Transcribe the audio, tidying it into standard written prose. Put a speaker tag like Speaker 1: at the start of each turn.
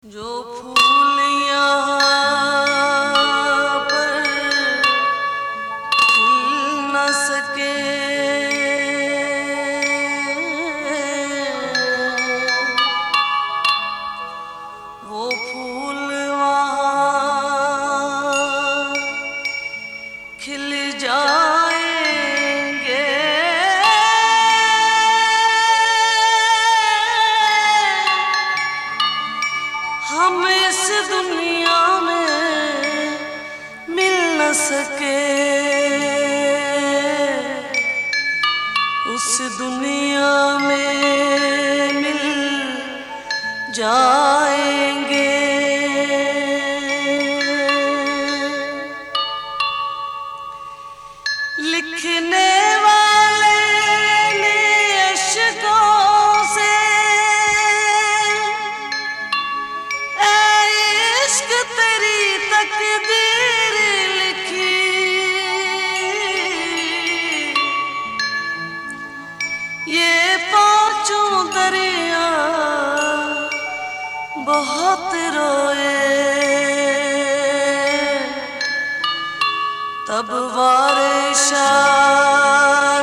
Speaker 1: जो फूल यहाँ पर खिल न सके, वो फूल वहाँ खिल जाएंगे। हम इस दुनिया में मिल न सके, उस दुनिया में मिल जाएंगे। लिखने वाले ने अश्कों से इश्क तेरी तकदीर लिखी, ये पांचों दरिया बहुत रोए, तब वारे शाह